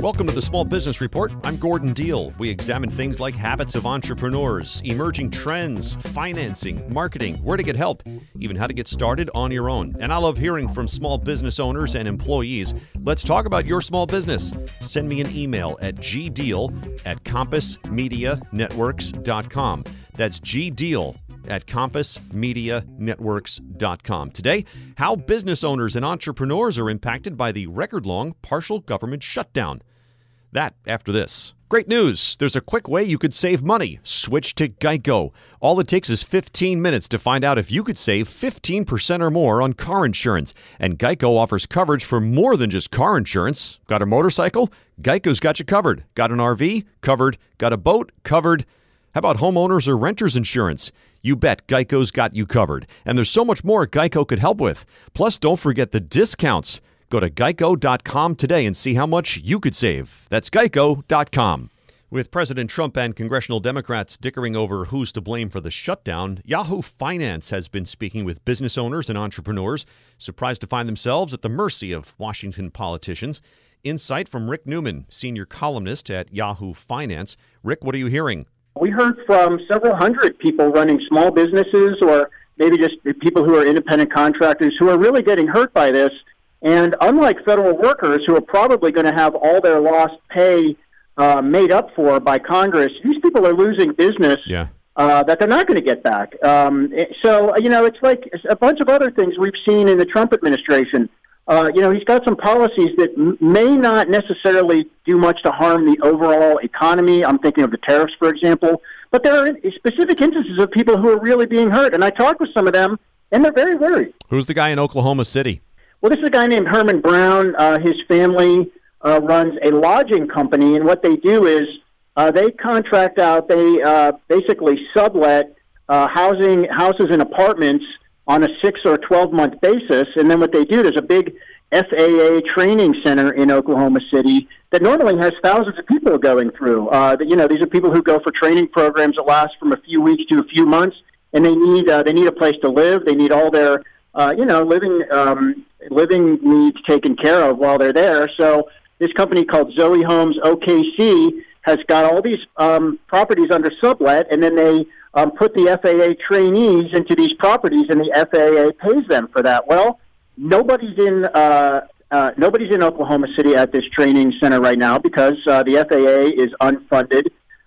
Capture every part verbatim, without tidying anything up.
Welcome to the Small Business Report. I'm Gordon Deal. We examine things like habits of entrepreneurs, emerging trends, financing, marketing, where to get help, even how to get started on your own. And I love hearing from small business owners and employees. Let's talk about your small business. Send me an email at gdeal at compass media networks dot com. That's gdeal at compass media networks dot com. Today, how business owners and entrepreneurs are impacted by the record-long partial government shutdown. That after this. Great news! There's a quick way you could save money. Switch to Geico. All it takes is fifteen minutes to find out if you could save fifteen percent or more on car insurance. And Geico offers coverage for more than just car insurance. Got a motorcycle? Geico's got you covered. Got an R V? Covered. Got a boat? Covered. How about homeowners or renters insurance? You bet Geico's got you covered. And there's so much more Geico could help with. Plus, don't forget the discounts. Go to geico dot com today and see how much you could save. That's geico dot com. With President Trump and congressional Democrats dickering over who's to blame for the shutdown, Yahoo Finance has been speaking with business owners and entrepreneurs, surprised to find themselves at the mercy of Washington politicians. Insight from Rick Newman, senior columnist at Yahoo Finance. Rick, what are you hearing? We heard from several hundred people running small businesses or maybe just people who are independent contractors who are really getting hurt by this. And unlike federal workers who are probably going to have all their lost pay uh, made up for by Congress, these people are losing business yeah. uh, that they're not going to get back. Um, so, you know, it's like a bunch of other things we've seen in the Trump administration. Uh, you know, he's got some policies that m- may not necessarily do much to harm the overall economy. I'm thinking of the tariffs, for example. But there are specific instances of people who are really being hurt. And I talked with some of them, and they're very worried. Who's the guy in Oklahoma City? Well, this is a guy named Herman Brown. Uh, his family uh, runs a lodging company, and what they do is uh, they contract out, they uh, basically sublet uh, housing houses and apartments on a six or twelve-month basis, and then what they do, there's a big F A A training center in Oklahoma City that normally has thousands of people going through. Uh, you know, these are people who go for training programs that last from a few weeks to a few months, and they need uh, they need a place to live. They need all their uh, you know living um, living needs taken care of while they're there. So this company called Zoe Homes O K C has got all these um, properties under sublet, and then they um, put the F A A trainees into these properties, and the F A A pays them for that. Well, nobody's in uh, uh, nobody's in Oklahoma City at this training center right now because uh, the F A A is unfunded.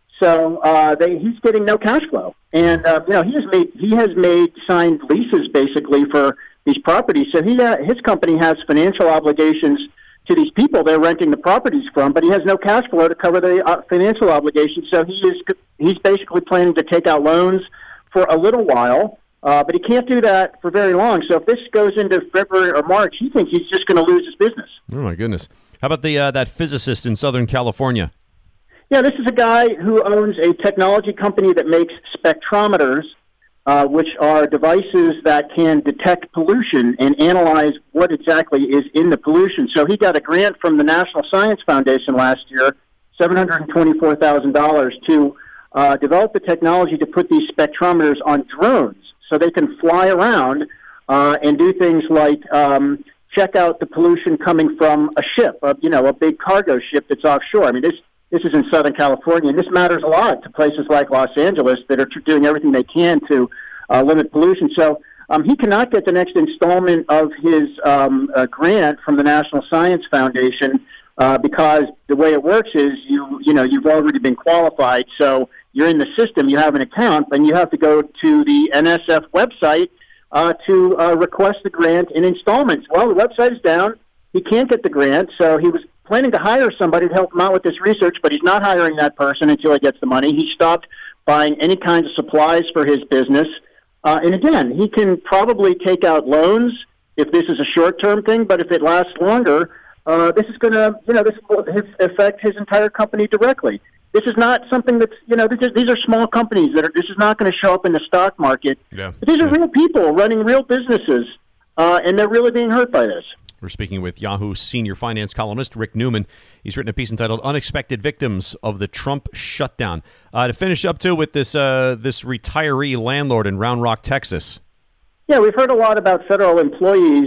So uh, they, he's getting no cash flow, and uh, you know he has made he has made signed leases basically for these properties. So he uh, his company has financial obligations to these people they're renting the properties from, but he has no cash flow to cover the uh, financial obligations. So he is he's basically planning to take out loans for a little while, uh, but he can't do that for very long. So if this goes into February or March, he thinks he's just going to lose his business. Oh my goodness! How about the uh, that physicist in Southern California? Yeah, this is a guy who owns a technology company that makes spectrometers, uh, which are devices that can detect pollution and analyze what exactly is in the pollution. So he got a grant from the National Science Foundation last year, seven hundred twenty-four thousand dollars, to uh, develop the technology to put these spectrometers on drones so they can fly around uh, and do things like um, check out the pollution coming from a ship, a, you know, a big cargo ship that's offshore. I mean, this This is in Southern California, and this matters a lot to places like Los Angeles that are doing everything they can to uh, limit pollution. So um, he cannot get the next installment of his um, uh, grant from the National Science Foundation uh, because the way it works is you you know you've already been qualified, so you're in the system, you have an account, and you have to go to the N S F website uh, to uh, request the grant in installments. Well, the website is down. He can't get the grant, so he was planning to hire somebody to help him out with this research, but he's not hiring that person until he gets the money. He stopped buying any kinds of supplies for his business. Uh, and again, he can probably take out loans if this is a short-term thing, but if it lasts longer, uh, this is going to, you know, this will affect his entire company directly. This is not something that's, you know, is, these are small companies that are, this is not going to show up in the stock market. Yeah. But these are yeah. real people running real businesses, uh, and they're really being hurt by this. We're speaking with Yahoo senior finance columnist Rick Newman. He's written a piece entitled "Unexpected Victims of the Trump Shutdown." Uh, to finish up, too, with this uh, this retiree landlord in Round Rock, Texas. Yeah, we've heard a lot about federal employees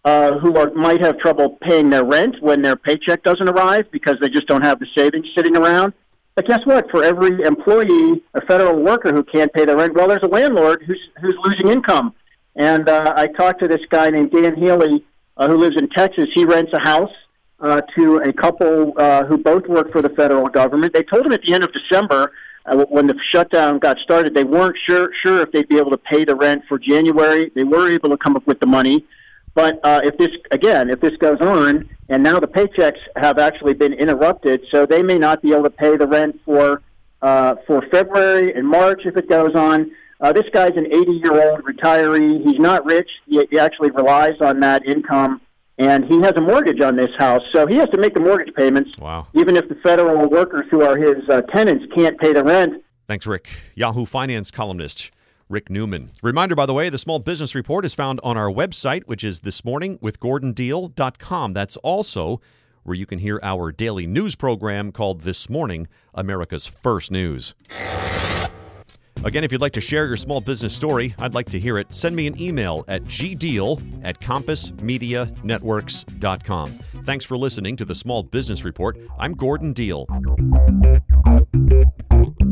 uh, who are, might have trouble paying their rent when their paycheck doesn't arrive because they just don't have the savings sitting around. But guess what? For every employee, a federal worker who can't pay their rent, well, there's a landlord who's who's losing income. And uh, I talked to this guy named Dan Healy, uh, who lives in Texas. He rents a house uh, to a couple uh, who both work for the federal government. They told him at the end of December, uh, when the shutdown got started, they weren't sure sure if they'd be able to pay the rent for January. They were able to come up with the money. But uh, if this, again, if this goes on, and now the paychecks have actually been interrupted, so they may not be able to pay the rent for uh, for February and March if it goes on. Uh, this guy's an eighty-year-old retiree. He's not rich. He, he actually relies on that income, and he has a mortgage on this house. So he has to make the mortgage payments, wow. even if the federal workers who are his uh, tenants can't pay the rent. Thanks, Rick. Yahoo Finance columnist Rick Newman. Reminder, by the way, the Small Business Report is found on our website, which is this morning with gordon deal dot com. That's also where you can hear our daily news program called This Morning, America's First News. Again, if you'd like to share your small business story, I'd like to hear it. Send me an email at g deal at compass media networks dot com. Thanks for listening to the Small Business Report. I'm Gordon Deal.